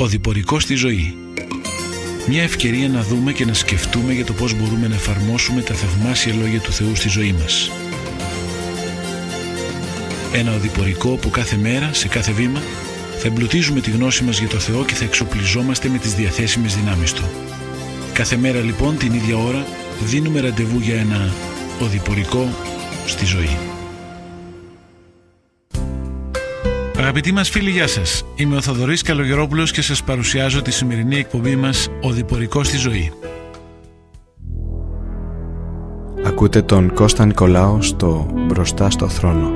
Οδηπορικός στη ζωή. Μια ευκαιρία να δούμε και να σκεφτούμε για το πώς μπορούμε να εφαρμόσουμε τα θαυμάσια λόγια του Θεού στη ζωή μας. Ένα οδηπορικό που κάθε μέρα, σε κάθε βήμα, θα εμπλουτίζουμε τη γνώση μας για το Θεό και θα εξοπλιζόμαστε με τις διαθέσιμες δυνάμεις Του. Κάθε μέρα λοιπόν την ίδια ώρα δίνουμε ραντεβού για ένα οδηπορικό στη ζωή. Αγαπητοί μας φίλοι, γεια σας. Είμαι ο Θοδωρής Καλογερόπουλος και σας παρουσιάζω τη σημερινή εκπομπή μας «Οδηπορικό στη ζωή». Ακούτε τον Κώστα Νικολάου στο «Μπροστά στο θρόνο».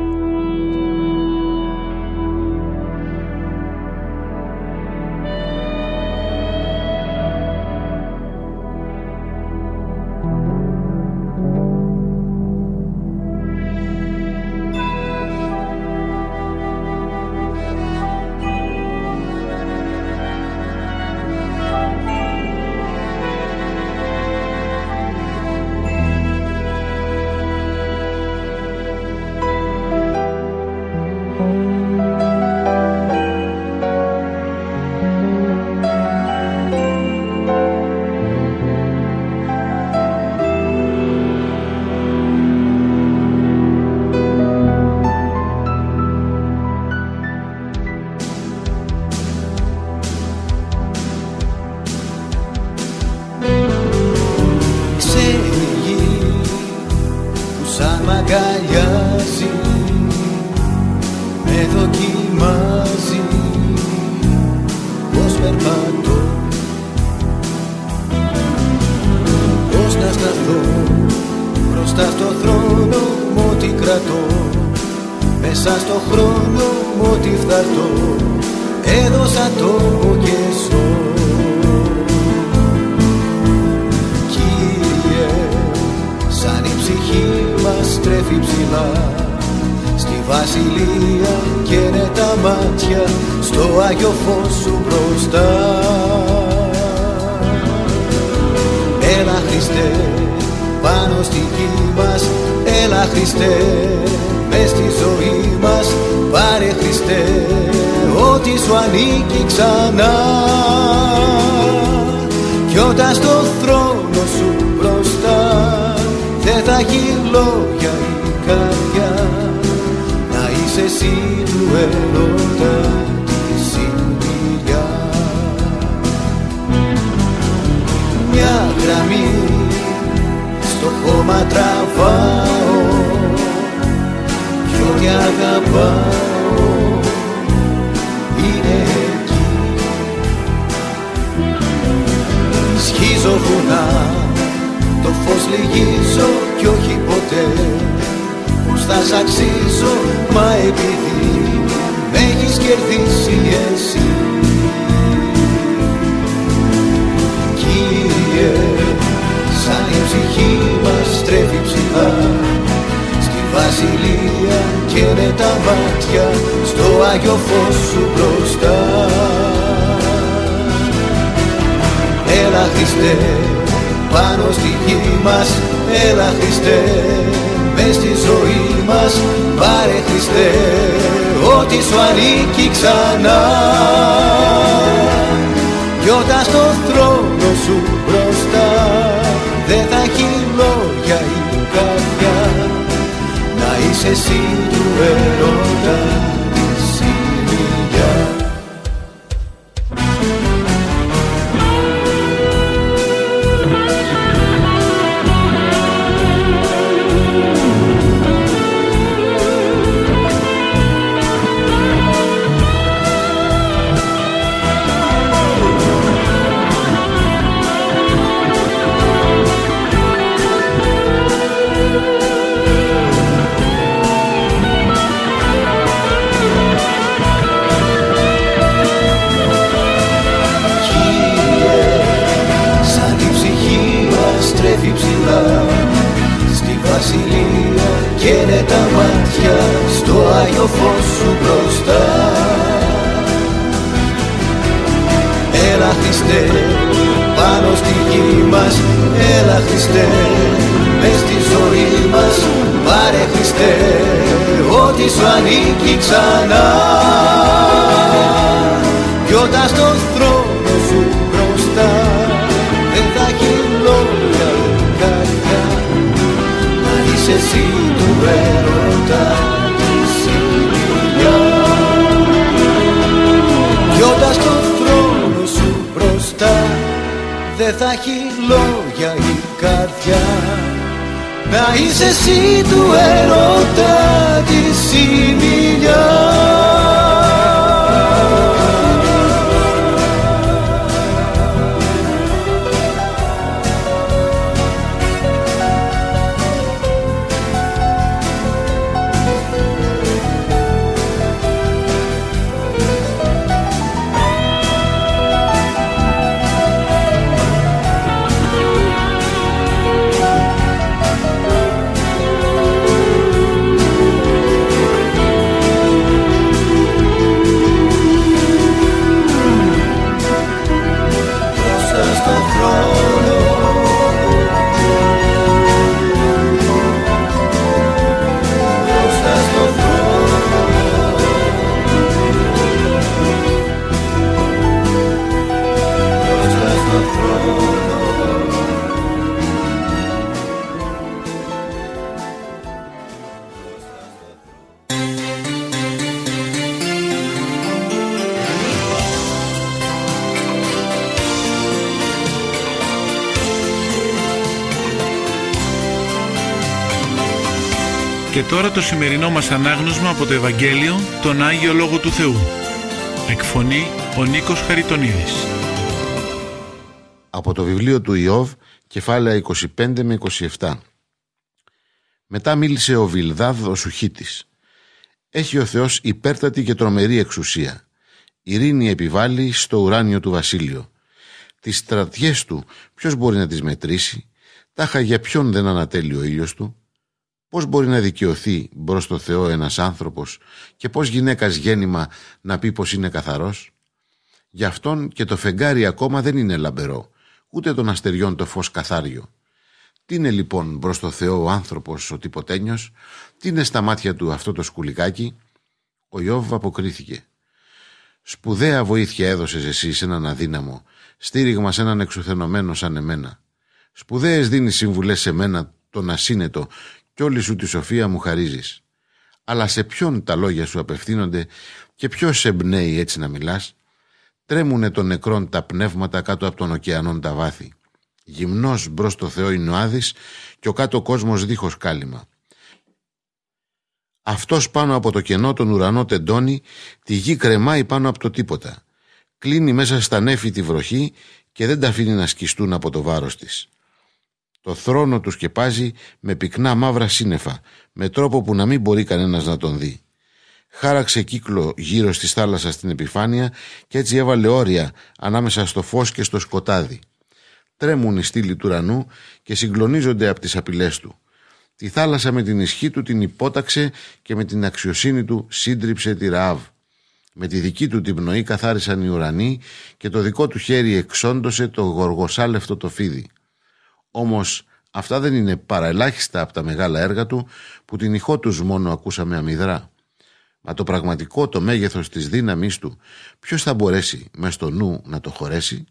Ό,τι σου ανήκει ξανά. Κι όταν στον θρόνο σου μπροστά δεν θα έχει λόγια η καρδιά, να είσαι εσύ του έρωτα τη σημειλιά. Κι όταν στον θρόνο σου μπροστά δεν θα έχει λόγια η καρδιά, να είσαι εσύ του έρωτα τη σημειλιά. Και τώρα το σημερινό μας ανάγνωσμα από το Ευαγγέλιο, τον Άγιο Λόγο του Θεού. Εκφωνεί ο Νίκος Χαριτονίδης. Από το βιβλίο του Ιώβ, κεφάλαια 25 με 27. Μετά μίλησε ο Βιλδάδ ο Σουχίτης. Έχει ο Θεός υπέρτατη και τρομερή εξουσία. Ειρήνη επιβάλλει στο ουράνιο του βασίλειο. Τις στρατιές του ποιος μπορεί να τις μετρήσει? Τάχα για ποιον δεν ανατέλει ο ήλιος του? Πώς μπορεί να δικαιωθεί μπρος στο Θεό ένας άνθρωπος και πώς γυναίκας γέννημα να πει πως είναι καθαρός? Γι' αυτόν και το φεγγάρι ακόμα δεν είναι λαμπερό, ούτε των αστεριών το φως καθάριο. Τι είναι λοιπόν μπρος στο Θεό ο άνθρωπος ο τυποτένιος? Τι είναι στα μάτια του αυτό το σκουλικάκι? Ο Ιώβ αποκρίθηκε. Σπουδαία βοήθεια έδωσες εσύ σε έναν αδύναμο, στήριγμα σε έναν εξουθενωμένο σαν εμένα. Σπουδαίες δίνεις συμβουλές σε μένα, τον ασύνετο, κι όλη σου τη σοφία μου χαρίζεις. Αλλά σε ποιον τα λόγια σου απευθύνονται και ποιος σε εμπνέει έτσι να μιλάς? Τρέμουνε των νεκρών τα πνεύματα κάτω από τον ωκεανόν τα βάθη. Γυμνός μπρος στο Θεό είναι ο Άδης και ο κάτω κόσμος δίχως κάλυμα. Αυτός πάνω από το κενό τον ουρανό τεντώνει, τη γη κρεμάει πάνω από το τίποτα. Κλείνει μέσα στα νέφη τη βροχή και δεν τα αφήνει να σκιστούν από το βάρος της. Το θρόνο του σκεπάζει με πυκνά μαύρα σύννεφα, με τρόπο που να μην μπορεί κανένας να τον δει. Χάραξε κύκλο γύρω στη θάλασσα στην επιφάνεια και έτσι έβαλε όρια ανάμεσα στο φως και στο σκοτάδι. Τρέμουν οι στήλοι του ουρανού και συγκλονίζονται από τις απειλές του. Τη θάλασσα με την ισχύ του την υπόταξε και με την αξιοσύνη του σύντριψε τη Ραάβ. Με τη δική του την πνοή καθάρισαν οι ουρανοί και το δικό του χέρι εξόντωσε το γοργοσάλευτο το φίδι. Όμως αυτά δεν είναι παραελάχιστα από τα μεγάλα έργα του που την ηχό τους μόνο ακούσαμε αμυδρά. Μα το πραγματικό, το μέγεθος της δύναμής του, ποιος θα μπορέσει μες στο νου να το χωρέσει?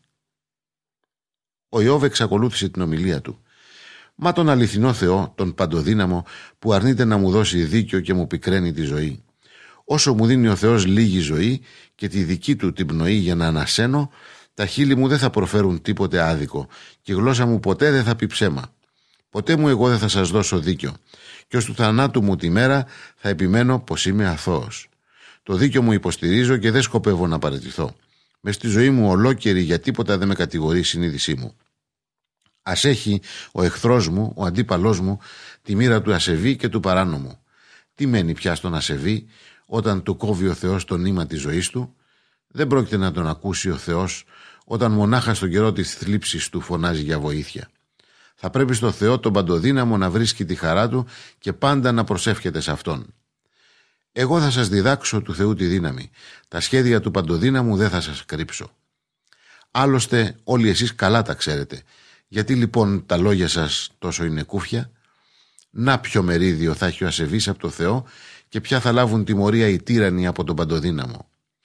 Ο Ιώβ εξακολούθησε την ομιλία του. Μα τον αληθινό Θεό, τον παντοδύναμο, που αρνείται να μου δώσει δίκιο και μου πικραίνει τη ζωή. Όσο μου δίνει ο Θεός λίγη ζωή και τη δική του την πνοή για να ανασένω, τα χείλη μου δεν θα προφέρουν τίποτε άδικο και η γλώσσα μου ποτέ δεν θα πει ψέμα. Ποτέ μου εγώ δεν θα σας δώσω δίκιο και ως του θανάτου μου τη μέρα θα επιμένω πως είμαι αθώος. Το δίκιο μου υποστηρίζω και δεν σκοπεύω να παραιτηθώ. Μες στη ζωή μου ολόκαιρη για τίποτα δεν με κατηγορεί η συνείδησή μου. Ας έχει ο εχθρός μου, ο αντίπαλός μου, τη μοίρα του ασεβή και του παράνομου. Τι μένει πια στον ασεβή όταν του κόβει ο Θεός το νήμα της ζωής του? Δεν πρόκειται να τον ακούσει ο Θεός όταν μονάχα στον καιρό της θλίψης του φωνάζει για βοήθεια. Θα πρέπει στο Θεό τον παντοδύναμο να βρίσκει τη χαρά του και πάντα να προσεύχεται σε Αυτόν. Εγώ θα σας διδάξω του Θεού τη δύναμη. Τα σχέδια του παντοδύναμου δεν θα σας κρύψω. Άλλωστε όλοι εσείς καλά τα ξέρετε. Γιατί λοιπόν τα λόγια σας τόσο είναι κούφια? Να ποιο μερίδιο θα έχει ο ασεβής από το Θεό και ποια θα λάβουν τιμωρία οι τύρανοι από τον παντοδύναμο.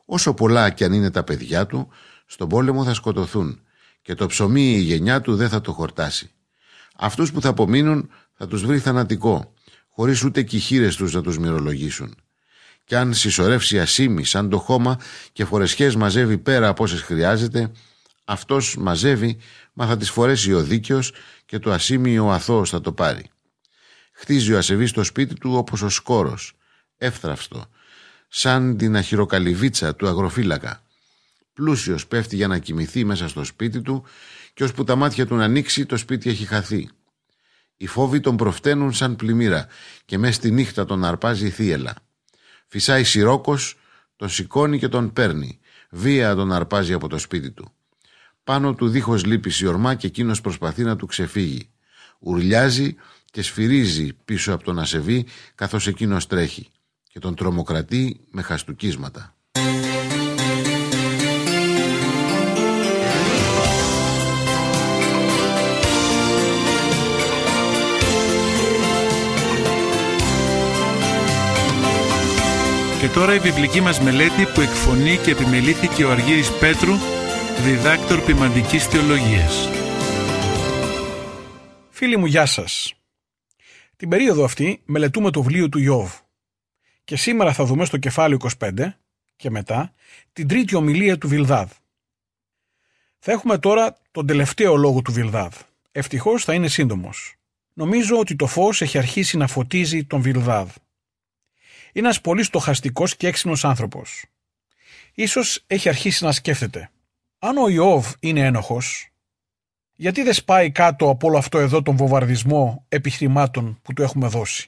Όσο πολλά κι αν είναι τα παιδιά του, στον πόλεμο θα σκοτωθούν και το ψωμί η γενιά του δεν θα το χορτάσει. Αυτούς που θα απομείνουν θα τους βρει θανατικό, χωρίς ούτε κι οι χείρες τους να τους μυρολογήσουν. Κι αν συσσωρεύσει ασήμι σαν το χώμα και φορεσιές μαζεύει πέρα από όσες χρειάζεται, αυτός μαζεύει, μα θα τις φορέσει ο δίκαιος και το ασήμι ο αθώος θα το πάρει. Χτίζει ο ασεβής το σπίτι του όπως ο σκόρος, εύθραυστο, σαν την αχυροκαλυβίτσα του αγροφύλακα. Πλούσιος πέφτει για να κοιμηθεί μέσα στο σπίτι του και ώσπου τα μάτια του να ανοίξει το σπίτι έχει χαθεί. Οι φόβοι τον προφταίνουν σαν πλημμύρα και μες στη νύχτα τον αρπάζει η θύελα. Φυσάει σιρόκος, τον σηκώνει και τον παίρνει. Βία τον αρπάζει από το σπίτι του. Πάνω του δίχως λύπης η ορμά και εκείνος προσπαθεί να του ξεφύγει. Ουρλιάζει και σφυρίζει πίσω από τον ασεβή καθώς εκείνος τρέχει και τον τρομοκρατεί με χαστούκίσματα. Και τώρα η βιβλική μας μελέτη που εκφωνεί και επιμελήθηκε ο Αργύρης Πέτρου, διδάκτορ ποιμαντικής θεολογίας. Φίλοι μου, γεια σας. Την περίοδο αυτή μελετούμε το βιβλίο του Ιώβ και σήμερα θα δούμε στο κεφάλαιο 25 και μετά την τρίτη ομιλία του Βιλδάδ. Θα έχουμε τώρα τον τελευταίο λόγο του Βιλδάδ. Ευτυχώς θα είναι σύντομος. Νομίζω ότι το φως έχει αρχίσει να φωτίζει τον Βιλδάδ. Είναι ένας πολύ στοχαστικός και έξυπνος άνθρωπος. Ίσως έχει αρχίσει να σκέφτεται. Αν ο Ιώβ είναι ένοχος, γιατί δεν σπάει κάτω από όλο αυτό εδώ τον βομβαρδισμό επιχειρημάτων που του έχουμε δώσει.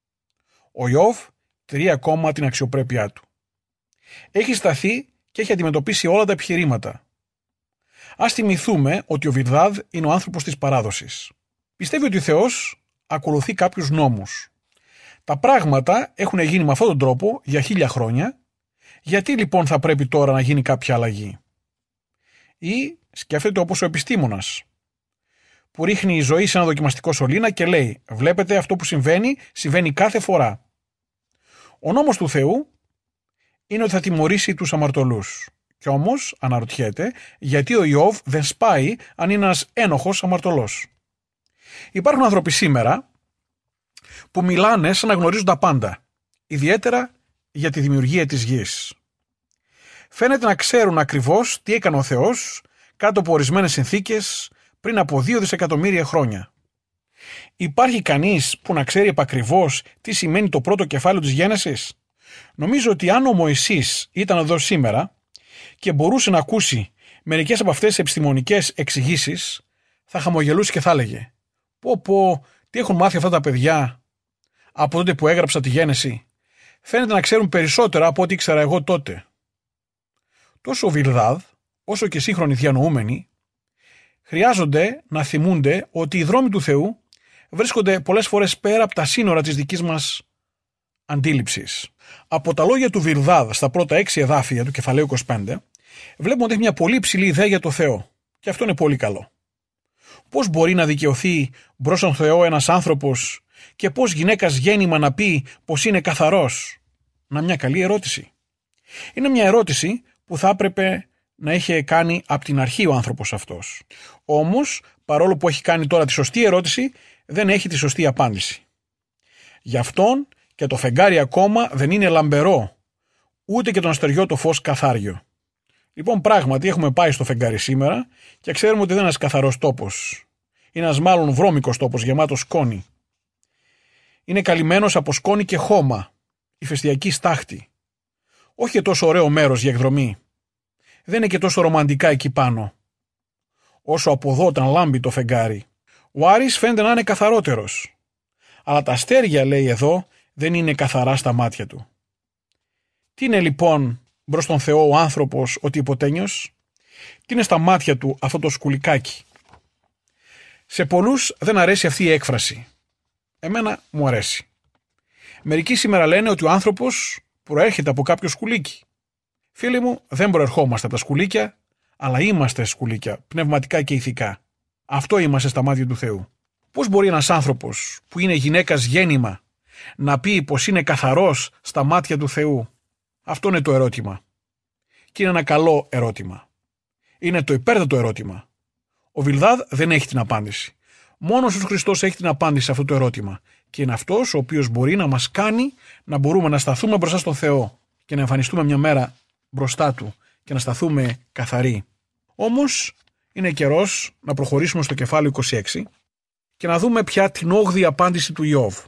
Ο Ιώβ τηρεί ακόμα την αξιοπρέπειά του. Έχει σταθεί και έχει αντιμετωπίσει όλα τα επιχειρήματα. Ας θυμηθούμε ότι ο Βιλδάδ είναι ο άνθρωπος της παράδοσης. Πιστεύει ότι ο Θεός ακολουθεί κάποιους νόμους. Τα πράγματα έχουν γίνει με αυτόν τον τρόπο για 1000 χρόνια, γιατί λοιπόν θα πρέπει τώρα να γίνει κάποια αλλαγή. Ή σκέφτεται όπως ο επιστήμονας, που ρίχνει η ζωή σε ένα δοκιμαστικό σωλήνα και λέει «Βλέπετε, αυτό που συμβαίνει κάθε φορά». Ο νόμος του Θεού είναι ότι θα τιμωρήσει τους αμαρτωλούς. Κι όμως αναρωτιέται γιατί ο Ιώβ δεν σπάει αν είναι ένας ένοχος αμαρτωλός. Υπάρχουν άνθρωποι σήμερα που μιλάνε σαν να γνωρίζουν τα πάντα, ιδιαίτερα για τη δημιουργία της γης. Φαίνεται να ξέρουν ακριβώς τι έκανε ο Θεός κάτω από ορισμένες συνθήκες πριν από 2 δισεκατομμύρια χρόνια. Υπάρχει κανείς που να ξέρει επακριβώς τι σημαίνει το πρώτο κεφάλαιο της Γένεσης? Νομίζω ότι αν ο Μωυσής ήταν εδώ σήμερα και μπορούσε να ακούσει μερικές από αυτές τις επιστημονικές εξηγήσεις, θα χαμογελούσε και θα έλεγε «Πω, τι έχουν μάθει αυτά τα παιδιά από τότε που έγραψα τη Γένεση. Φαίνεται να ξέρουν περισσότερα από ό,τι ήξερα εγώ τότε». Τόσο ο Βιλδάδ, όσο και σύγχρονοι διανοούμενοι, χρειάζονται να θυμούνται ότι οι δρόμοι του Θεού βρίσκονται πολλές φορές πέρα από τα σύνορα της δικής μας αντίληψης. Από τα λόγια του Βιλδάδ στα πρώτα 6 εδάφια του κεφαλαίου 25, βλέπουμε ότι έχει μια πολύ υψηλή ιδέα για το Θεό. Και αυτό είναι πολύ καλό. Πώς μπορεί να δικαιωθεί μπρος στον Θεό ένας άνθρωπος και πώς γυναίκας γέννημα να πει πως είναι καθαρός? Να, μια καλή ερώτηση. Είναι μια ερώτηση που θα έπρεπε να είχε κάνει από την αρχή ο άνθρωπος αυτός. Όμως, παρόλο που έχει κάνει τώρα τη σωστή ερώτηση, δεν έχει τη σωστή απάντηση. Γι' αυτόν και το φεγγάρι ακόμα δεν είναι λαμπερό, ούτε και τον αστεριό το φως καθάριο. Λοιπόν, πράγματι έχουμε πάει στο φεγγάρι σήμερα και ξέρουμε ότι δεν είναι ένας καθαρός τόπος. Είναι ένας μάλλον βρώμικος τόπος γεμάτος σκόνη. Είναι καλυμμένος από σκόνη και χώμα, ηφαιστειακή στάχτη. Όχι και τόσο ωραίο μέρος για εκδρομή. Δεν είναι και τόσο ρομαντικά εκεί πάνω, όσο από εδώ όταν λάμπει το φεγγάρι. Ο Άρης φαίνεται να είναι καθαρότερος. Αλλά τα αστέρια, λέει εδώ, δεν είναι καθαρά στα μάτια του. Τι είναι λοιπόν μπρος στον Θεό ο άνθρωπος ο τυποτένιος? Τι είναι στα μάτια του αυτό το σκουλικάκι? Σε πολλούς δεν αρέσει αυτή η έκφραση. Εμένα μου αρέσει. Μερικοί σήμερα λένε ότι ο άνθρωπος προέρχεται από κάποιο σκουλίκι. Φίλοι μου, δεν προερχόμαστε από τα σκουλίκια, αλλά είμαστε σκουλίκια, πνευματικά και ηθικά. Αυτό είμαστε στα μάτια του Θεού. Πώς μπορεί ένας άνθρωπος που είναι γυναίκας γέννημα να πει πως είναι καθαρός στα μάτια του Θεού? Αυτό είναι το ερώτημα. Και είναι ένα καλό ερώτημα. Είναι το υπέρτατο ερώτημα. Ο Βιλδάδ δεν έχει την απάντηση. Μόνος ο Χριστός έχει την απάντηση σε αυτό το ερώτημα. Και είναι αυτός ο οποίος μπορεί να μας κάνει να μπορούμε να σταθούμε μπροστά στον Θεό και να εμφανιστούμε μια μέρα μπροστά Του και να σταθούμε καθαροί. Όμως είναι καιρός να προχωρήσουμε στο κεφάλαιο 26 και να δούμε πια την 8η απάντηση του Ιώβ.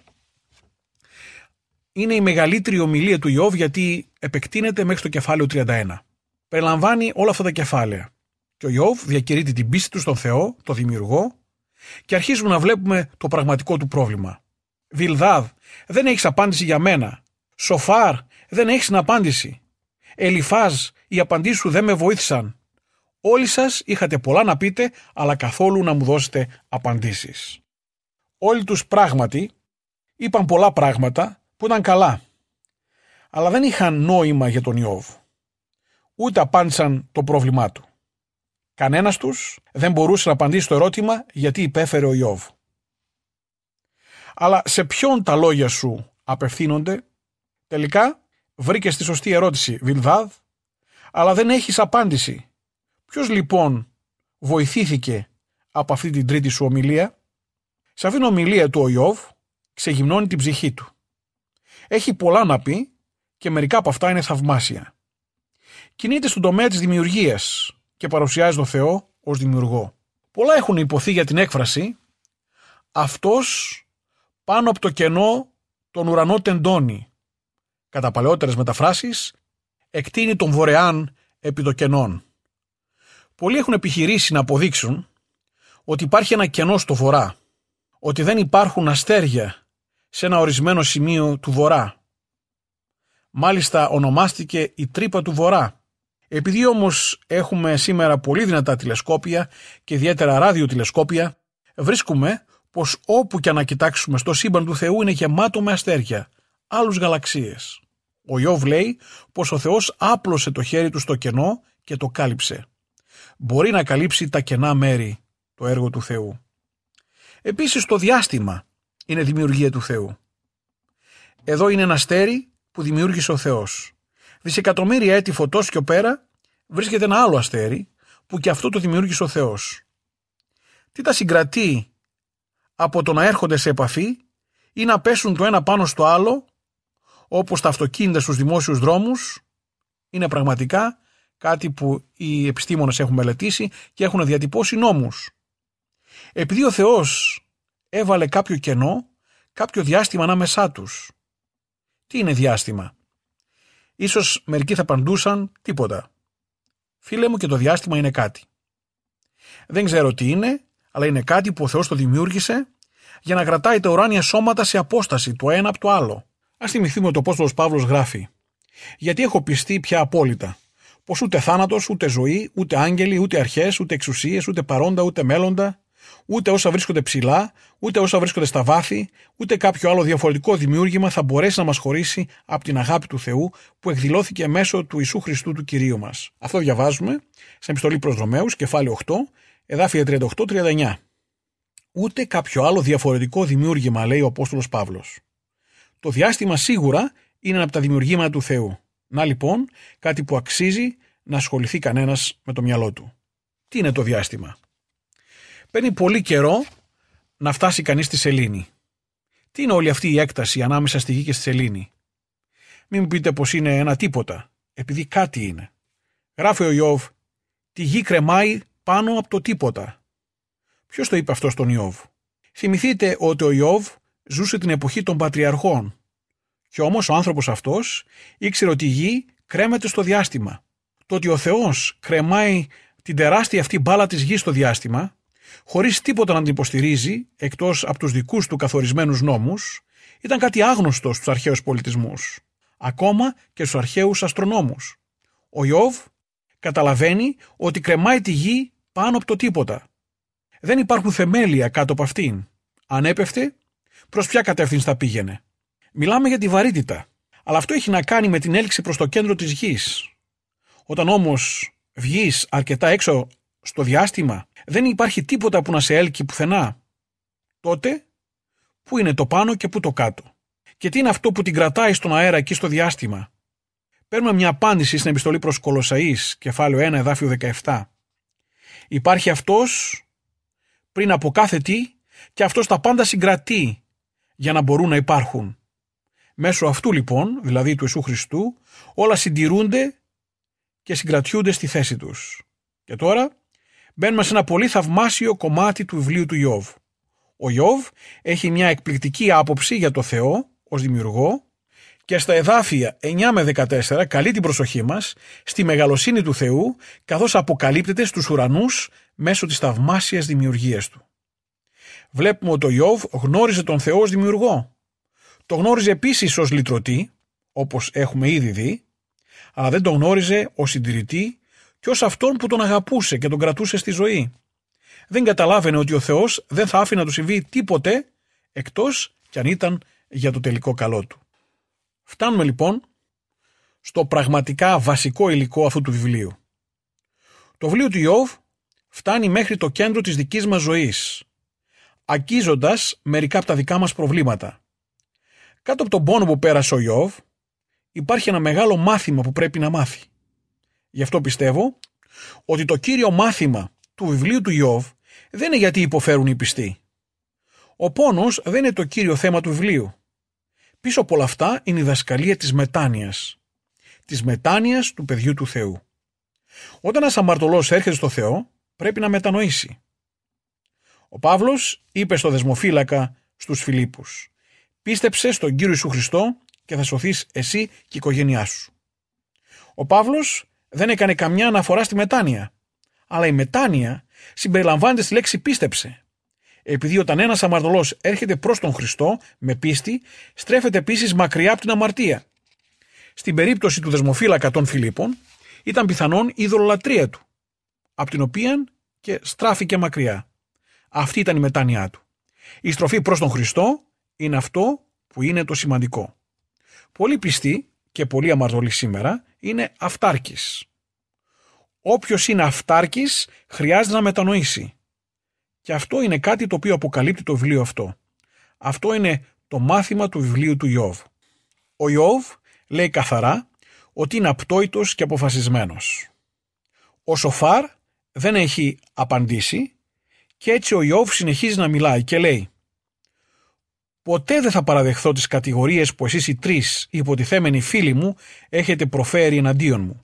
Είναι η μεγαλύτερη ομιλία του Ιώβ γιατί επεκτείνεται μέχρι το κεφάλαιο 31. Περιλαμβάνει όλα αυτά τα κεφάλαια. Και ο Ιώβ διακηρύττει την πίστη του στον Θεό, το Δημιουργό, και αρχίζουμε να βλέπουμε το πραγματικό του πρόβλημα. Βιλδάδ, δεν έχεις απάντηση για μένα. Σοφάρ, δεν έχεις την απάντηση. Ελιφάζ, οι απαντήσεις σου δεν με βοήθησαν. Όλοι σας είχατε πολλά να πείτε, αλλά καθόλου να μου δώσετε απαντήσεις. Όλοι τους πράγματι είπαν πολλά πράγματα που ήταν καλά, αλλά δεν είχαν νόημα για τον Ιώβ. Ούτε απάντησαν το πρόβλημά του. Κανένας τους δεν μπορούσε να απαντήσει το ερώτημα γιατί υπέφερε ο Ιώβ. Αλλά σε ποιον τα λόγια σου απευθύνονται? Τελικά βρήκες τη σωστή ερώτηση, Βιλδάδ, αλλά δεν έχεις απάντηση. Ποιος λοιπόν βοηθήθηκε από αυτή την τρίτη σου ομιλία? Σε αυτήν την ομιλία του ο Ιώβ ξεγυμνώνει την ψυχή του. Έχει πολλά να πει και μερικά από αυτά είναι θαυμάσια. Κινείται στον τομέα της δημιουργίας και παρουσιάζει τον Θεό ως δημιουργό. Πολλά έχουν υποθεί για την έκφραση «αυτός πάνω από το κενό τον ουρανό τεντώνει». Κατά παλαιότερες μεταφράσεις, εκτείνει τον βορεάν επί το κενών. Πολλοί έχουν επιχειρήσει να αποδείξουν ότι υπάρχει ένα κενό στο βορρά, ότι δεν υπάρχουν αστέρια σε ένα ορισμένο σημείο του βορρά. Μάλιστα ονομάστηκε η τρύπα του βορρά. Επειδή όμως έχουμε σήμερα πολύ δυνατά τηλεσκόπια και ιδιαίτερα ραδιοτηλεσκόπια, βρίσκουμε πως όπου και να κοιτάξουμε στο σύμπαν του Θεού είναι γεμάτο με αστέρια, άλλους γαλαξίες. Ο Ιώβ λέει πως ο Θεός άπλωσε το χέρι του στο κενό και το κάλυψε. Μπορεί να καλύψει τα κενά μέρη το έργο του Θεού. Επίσης το διάστημα είναι δημιουργία του Θεού. Εδώ είναι ένα αστέρι που δημιούργησε ο Θεός. Δισεκατομμύρια έτη φωτός και πέρα βρίσκεται ένα άλλο αστέρι που και αυτό το δημιούργησε ο Θεός. Τι τα συγκρατεί από το να έρχονται σε επαφή ή να πέσουν το ένα πάνω στο άλλο, όπως τα αυτοκίνητα στους δημόσιους δρόμους? Είναι πραγματικά κάτι που οι επιστήμονες έχουν μελετήσει και έχουν διατυπώσει νόμους. Επειδή ο Θεός έβαλε κάποιο κενό, κάποιο διάστημα ανάμεσά τους. Τι είναι διάστημα? Ίσως μερικοί θα απαντούσαν τίποτα. Φίλε μου, και το διάστημα είναι κάτι. Δεν ξέρω τι είναι, αλλά είναι κάτι που ο Θεός το δημιούργησε για να κρατάει τα ουράνια σώματα σε απόσταση το ένα από το άλλο. Ας θυμηθούμε ότι ο Απόστολος Παύλος γράφει: «Γιατί έχω πιστεί πια απόλυτα, πως ούτε θάνατος, ούτε ζωή, ούτε άγγελοι, ούτε αρχές, ούτε εξουσίες, ούτε παρόντα, ούτε μέλλοντα, ούτε όσα βρίσκονται ψηλά, ούτε όσα βρίσκονται στα βάθη, ούτε κάποιο άλλο διαφορετικό δημιούργημα θα μπορέσει να μας χωρίσει από την αγάπη του Θεού που εκδηλώθηκε μέσω του Ιησού Χριστού του Κυρίου μας». Αυτό διαβάζουμε στην επιστολή προς Ρωμαίους, κεφάλαιο 8, εδάφια 38-39. Ούτε κάποιο άλλο διαφορετικό δημιούργημα, λέει ο Απόστολος Παύλος. Το διάστημα σίγουρα είναι ένα από τα δημιουργήματα του Θεού. Να λοιπόν, κάτι που αξίζει να ασχοληθεί κανένας με το μυαλό του. Τι είναι το διάστημα? Παίρνει πολύ καιρό να φτάσει κανείς στη σελήνη. Τι είναι όλη αυτή η έκταση ανάμεσα στη γη και στη σελήνη? Μην μου πείτε πως είναι ένα τίποτα, επειδή κάτι είναι. Γράφει ο Ιώβ: «Τη γη κρεμάει πάνω από το τίποτα». Ποιος το είπε αυτό στον Ιώβ? Θυμηθείτε ότι ο Ιώβ ζούσε την εποχή των πατριαρχών. Και όμως ο άνθρωπος αυτός ήξερε ότι η γη κρέμεται στο διάστημα. Το ότι ο Θεός κρεμάει την τεράστια αυτή μπάλα της γης στο διάστημα, χωρίς τίποτα να την υποστηρίζει, εκτός από τους δικούς του καθορισμένους νόμους, ήταν κάτι άγνωστο στους αρχαίους πολιτισμούς, ακόμα και στους αρχαίους αστρονόμους. Ο Ιώβ καταλαβαίνει ότι κρεμάει τη γη πάνω από το τίποτα. Δεν υπάρχουν θεμέλια κάτω από αυτήν. Αν έπεφτε, προς ποια κατεύθυνση θα πήγαινε? Μιλάμε για τη βαρύτητα, αλλά αυτό έχει να κάνει με την έλξη προς το κέντρο της γης. Όταν όμως βγεις αρκετά έξω στο διάστημα, δεν υπάρχει τίποτα που να σε έλκει πουθενά. Τότε, πού είναι το πάνω και πού το κάτω? Και τι είναι αυτό που την κρατάει στον αέρα εκεί στο διάστημα? Παίρνουμε μια απάντηση στην επιστολή προς Κολοσσαείς, κεφάλαιο 1, εδάφιο 17. Υπάρχει αυτός πριν από κάθε τι και αυτός τα πάντα συγκρατεί για να μπορούν να υπάρχουν. Μέσω αυτού λοιπόν, δηλαδή του Ιησού Χριστού, όλα συντηρούνται και συγκρατιούνται στη θέση τους. Και τώρα μπαίνουμε σε ένα πολύ θαυμάσιο κομμάτι του βιβλίου του Ιώβ. Ο Ιώβ έχει μια εκπληκτική άποψη για το Θεό ως δημιουργό και στα εδάφια 9 με 14 καλεί την προσοχή μας στη μεγαλοσύνη του Θεού, καθώς αποκαλύπτεται στους ουρανούς μέσω της θαυμάσιας δημιουργίας του. Βλέπουμε ότι ο Ιώβ γνώριζε τον Θεό ως δημιουργό. Το γνώριζε επίσης ως λυτρωτή, όπως έχουμε ήδη δει, αλλά δεν τον γνώριζε ως συντηρητή και ως αυτόν που τον αγαπούσε και τον κρατούσε στη ζωή. Δεν καταλάβαινε ότι ο Θεός δεν θα άφηνε να του συμβεί τίποτε εκτός κι αν ήταν για το τελικό καλό του. Φτάνουμε λοιπόν στο πραγματικά βασικό υλικό αυτού του βιβλίου. Το βιβλίο του Ιώβ φτάνει μέχρι το κέντρο της δικής μας ζωής, αγγίζοντας μερικά από τα δικά μας προβλήματα. Κάτω από τον πόνο που πέρασε ο Ιώβ υπάρχει ένα μεγάλο μάθημα που πρέπει να μάθει. Γι' αυτό πιστεύω ότι το κύριο μάθημα του βιβλίου του Ιώβ δεν είναι γιατί υποφέρουν οι πιστοί. Ο πόνος δεν είναι το κύριο θέμα του βιβλίου. Πίσω από όλα αυτά είναι η δασκαλία της μετάνοιας του παιδιού του Θεού. Όταν ένας αμαρτωλός έρχεται στο Θεό, πρέπει να μετανοήσει. Ο Παύλος είπε στο δεσμοφύλακα στους Φιλίππους: «Πίστεψε στον Κύριο Ιησού Χριστό και θα σωθείς εσύ και η οικογένειά σου». Ο Παύλος δεν έκανε καμιά αναφορά στη μετάνοια, αλλά η μετάνοια συμπεριλαμβάνεται στη λέξη πίστεψε. Επειδή όταν ένας αμαρτωλός έρχεται προς τον Χριστό με πίστη, στρέφεται επίσης μακριά από την αμαρτία. Στην περίπτωση του δεσμοφύλακα των Φιλίππων, ήταν πιθανόν η ειδωλολατρία του, από την οποία και στράφηκε μακριά. Αυτή ήταν η μετάνοιά του. Η στροφή προς τον Χριστό είναι αυτό που είναι το σημαντικό. Πολλοί πιστοί και πολλοί αμαρτωλοί σήμερα είναι αυτάρκης. Όποιος είναι αυτάρκης χρειάζεται να μετανοήσει. Και αυτό είναι κάτι το οποίο αποκαλύπτει το βιβλίο αυτό. Αυτό είναι το μάθημα του βιβλίου του Ιώβ. Ο Ιώβ λέει καθαρά ότι είναι απτόητος και αποφασισμένος. Ο Σοφάρ δεν έχει απαντήσει και έτσι ο Ιώβ συνεχίζει να μιλάει και λέει: «Ποτέ δεν θα παραδεχθώ τις κατηγορίες που εσείς οι τρεις υποτιθέμενοι φίλοι μου έχετε προφέρει εναντίον μου.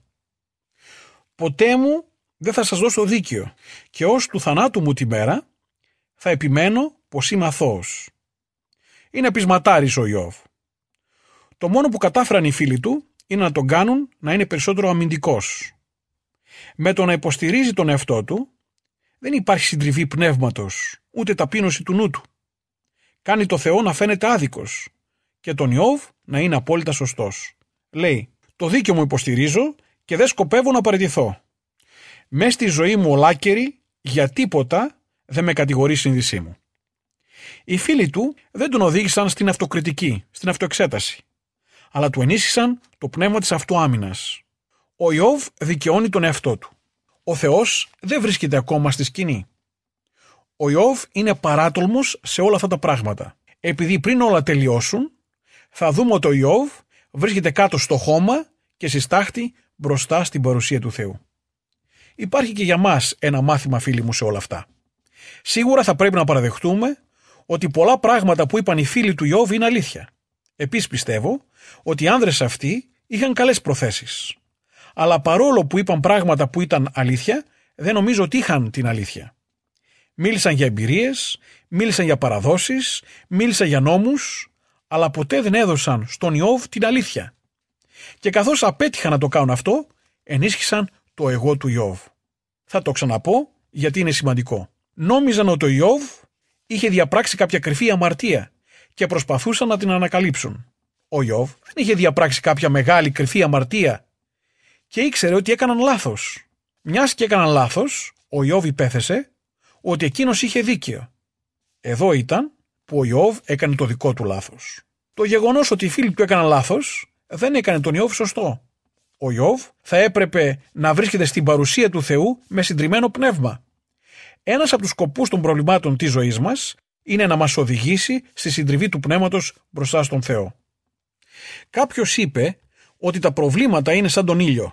Ποτέ μου δεν θα σας δώσω δίκαιο και ως του θανάτου μου τη μέρα θα επιμένω πως είμαι αθώος». Είναι πεισματάρης ο Ιώβ. Το μόνο που κατάφεραν οι φίλοι του είναι να τον κάνουν να είναι περισσότερο αμυντικός. Με το να υποστηρίζει τον εαυτό του δεν υπάρχει συντριβή πνεύματος, ούτε ταπείνωση του νου του. Κάνει το Θεό να φαίνεται άδικος και τον Ιώβ να είναι απόλυτα σωστός. Λέει: «Το δίκαιο μου υποστηρίζω και δεν σκοπεύω να παραιτηθώ. Μες στη ζωή μου ολάκερη για τίποτα δεν με κατηγορεί η σύνδεσή μου». Οι φίλοι του δεν τον οδήγησαν στην αυτοκριτική, στην αυτοεξέταση, αλλά του ενίσχυσαν το πνεύμα της αυτοάμυνας. Ο Ιώβ δικαιώνει τον εαυτό του. Ο Θεός δεν βρίσκεται ακόμα στη σκηνή. Ο Ιώβ είναι παράτολμος σε όλα αυτά τα πράγματα. Επειδή πριν όλα τελειώσουν, θα δούμε ότι ο Ιώβ βρίσκεται κάτω στο χώμα και συστάχτη μπροστά στην παρουσία του Θεού. Υπάρχει και για μας ένα μάθημα, φίλοι μου, σε όλα αυτά. Σίγουρα θα πρέπει να παραδεχτούμε ότι πολλά πράγματα που είπαν οι φίλοι του Ιώβ είναι αλήθεια. Επίσης πιστεύω ότι οι άνδρες αυτοί είχαν καλές προθέσεις. Αλλά παρόλο που είπαν πράγματα που ήταν αλήθεια, δεν νομίζω ότι είχαν την αλήθεια. Μίλησαν για εμπειρίες, μίλησαν για παραδόσεις, μίλησαν για νόμους, αλλά ποτέ δεν έδωσαν στον Ιώβ την αλήθεια. Και καθώς απέτυχαν να το κάνουν αυτό, ενίσχυσαν το εγώ του Ιώβ. Θα το ξαναπώ γιατί είναι σημαντικό. Νόμιζαν ότι ο Ιώβ είχε διαπράξει κάποια κρυφή αμαρτία και προσπαθούσαν να την ανακαλύψουν. Ο Ιώβ δεν είχε διαπράξει κάποια μεγάλη κρυφή αμαρτία και ήξερε ότι έκαναν λάθος. Μιας και έκαναν λάθος, ο Ιώβ υπέθεσε ότι εκείνος είχε δίκαιο. Εδώ ήταν που ο Ιώβ έκανε το δικό του λάθος. Το γεγονός ότι οι φίλοι του έκαναν λάθος δεν έκανε τον Ιώβ σωστό. Ο Ιώβ θα έπρεπε να βρίσκεται στην παρουσία του Θεού με συντριμμένο πνεύμα. Ένας από τους σκοπούς των προβλημάτων της ζωής μας είναι να μας οδηγήσει στη συντριβή του πνεύματος μπροστά στον Θεό. Κάποιος είπε ότι τα προβλήματα είναι σαν τον ήλιο.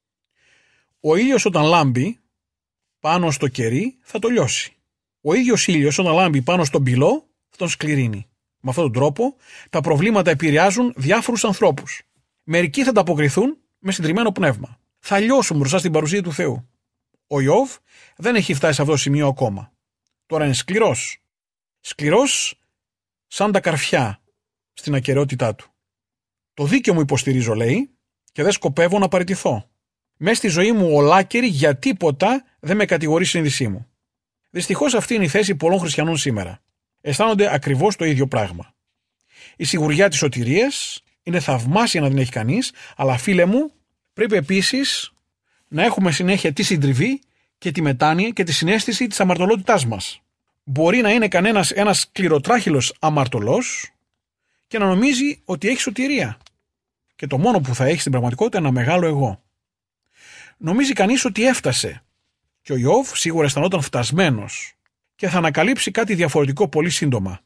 Ο ήλιος όταν λάμπει πάνω στο κερί θα το λιώσει. Ο ίδιος ήλιος όταν λάμπει πάνω στον πυλό θα τον σκληρύνει. Με αυτόν τον τρόπο τα προβλήματα επηρεάζουν διάφορους ανθρώπους. Μερικοί θα ανταποκριθούν με συντριμμένο πνεύμα. Θα λιώσουν μπροστά στην παρουσία του Θεού. Ο Ιώβ δεν έχει φτάσει σε αυτό το σημείο ακόμα. Τώρα είναι σκληρός. Σκληρός σαν τα καρφιά στην ακεραιότητά του. Το δίκαιο μου υποστηρίζω, λέει, και δεν σκοπεύω να παραιτηθώ. Μες στη ζωή μου ολάκερη για τίποτα δεν με κατηγορεί η συνείδησή μου. Δυστυχώς αυτή είναι η θέση πολλών χριστιανών σήμερα. Αισθάνονται ακριβώς το ίδιο πράγμα. Η σιγουριά της σωτηρίας είναι θαυμάσια να την έχει κανείς, αλλά φίλε μου, πρέπει επίσης να έχουμε συνέχεια τη συντριβή και τη μετάνοια και τη συναίσθηση της αμαρτωλότητάς μας. Μπορεί να είναι κανένας ένας σκληροτράχυλος αμαρτωλός και να νομίζει ότι έχει σωτηρία. Και το μόνο που θα έχει στην πραγματικότητα είναι ένα μεγάλο εγώ. Νομίζει κανείς ότι έφτασε. Και ο Ιώβ σίγουρα αισθανόταν φτασμένος και θα ανακαλύψει κάτι διαφορετικό πολύ σύντομα.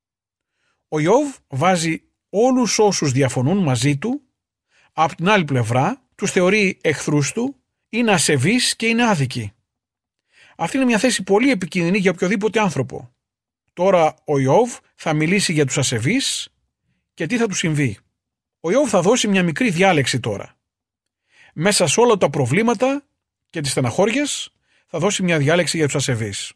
Ο Ιώβ βάζει όλους όσους διαφωνούν μαζί του, από την άλλη πλευρά τους θεωρεί εχθρούς του, είναι ασεβείς και είναι άδικοι. Αυτή είναι μια θέση πολύ επικίνδυνη για οποιοδήποτε άνθρωπο. Τώρα ο Ιώβ θα μιλήσει για τους ασεβείς και τι θα του συμβεί. Ο Ιώβ θα δώσει μια μικρή διάλεξη τώρα. Μέσα σε όλα τα προβλήματα και τις στεναχώριες θα δώσει μια διάλεξη για τους ασεβείς.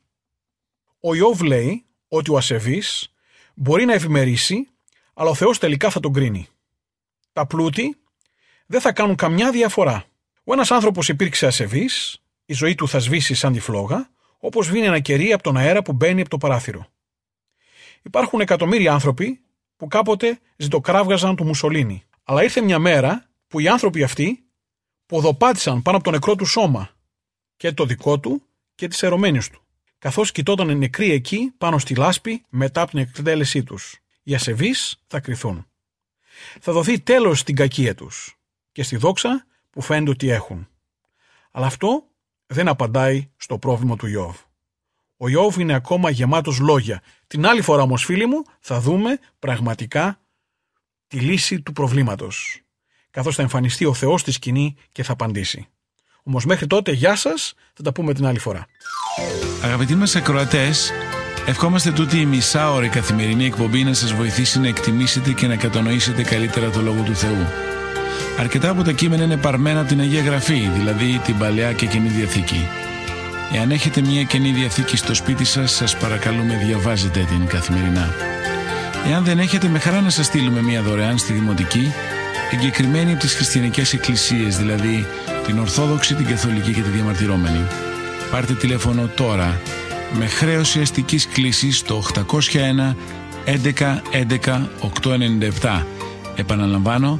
Ο Ιώβ λέει ότι ο ασεβής μπορεί να ευημερήσει, αλλά ο Θεός τελικά θα τον κρίνει. Τα πλούτη δεν θα κάνουν καμιά διαφορά. Ο ένας άνθρωπος υπήρξε ασεβής, η ζωή του θα σβήσει σαν τη φλόγα, όπως σβήνει ένα κερί από τον αέρα που μπαίνει από το παράθυρο. Υπάρχουν εκατομμύρια άνθρωποι που κάποτε ζητοκράβγαζαν του Μουσολίνι, αλλά ήρθε μια μέρα που οι άνθρωποι αυτοί ποδοπάτησαν πάνω από το νεκρό του σώμα, και το δικό του και της ερωμένης του, καθώς κοιτόταν νεκροί εκεί πάνω στη λάσπη μετά από την εκτέλεσή τους. Οι ασεβείς θα κριθούν. Θα δοθεί τέλος στην κακία τους και στη δόξα που φαίνεται ότι έχουν. Αλλά αυτό δεν απαντάει στο πρόβλημα του Ιώβ. Ο Ιώβ είναι ακόμα γεμάτος λόγια. Την άλλη φορά όμως, φίλοι μου, θα δούμε πραγματικά τη λύση του προβλήματος, καθώς θα εμφανιστεί ο Θεός στη σκηνή και θα απαντήσει. Όμως μέχρι τότε, γεια σας, θα τα πούμε την άλλη φορά. Αγαπητοί μας ακροατές, ευχόμαστε τούτη η μισάωρη καθημερινή εκπομπή να σας βοηθήσει να εκτιμήσετε και να κατανοήσετε καλύτερα το Λόγο του Θεού. Αρκετά από τα κείμενα είναι παρμένα από την Αγία Γραφή, δηλαδή την Παλαιά και Καινή Διαθήκη. Εάν έχετε μια Καινή Διαθήκη στο σπίτι σας, σας παρακαλούμε διαβάζετε την καθημερινά. Εάν δεν έχετε, με χαρά να σας στείλουμε μια δωρεάν στη Δημοτική, εγκεκριμένη από τις χριστιανικές εκκλησίες, δηλαδή την Ορθόδοξη, την Καθολική και τη Διαμαρτυρόμενη. Πάρτε τηλέφωνο τώρα με χρέωση αστικής κλήσης στο 801 11 11 897. Επαναλαμβάνω,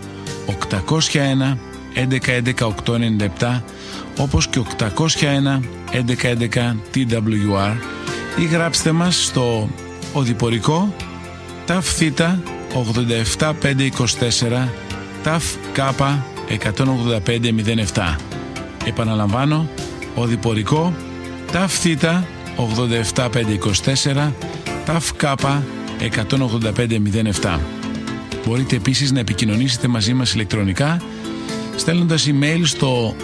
801 11 11 897, όπως και 801 11 11 TWR, ή γράψτε μας στο οδηπορικό ΤΑΦ Θ 87524 ΤΑΦ Κ 18507. Επαναλαμβάνω, οδηπορικό ΤΑΦ Θ 87524 ΤΑΦ Κ 18507. Μπορείτε επίσης να επικοινωνήσετε μαζί μας ηλεκτρονικά στέλνοντας email στο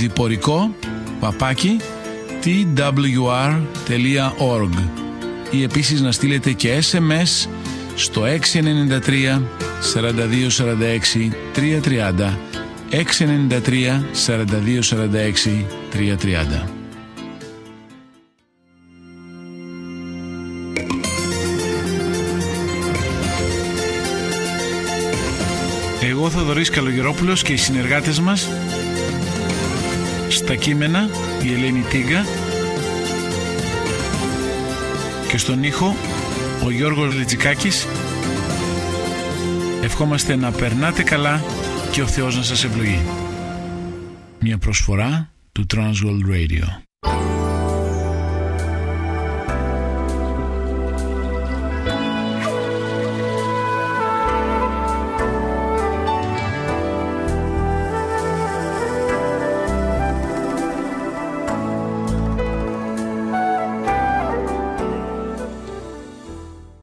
οδηπορικό@twr.org ή επίσης να στείλετε και SMS στο 693 42 46 330, 693 42 46 330. Εγώ, Θοδωρής Καλογερόπουλος, και οι συνεργάτες μας στα κείμενα, η Ελένη Τίγκα, και στον ήχο ο Γιώργος Λιτζικάκης, ευχόμαστε να περνάτε καλά και ο Θεός να σας ευλογεί. Μια προσφορά του Transworld Radio.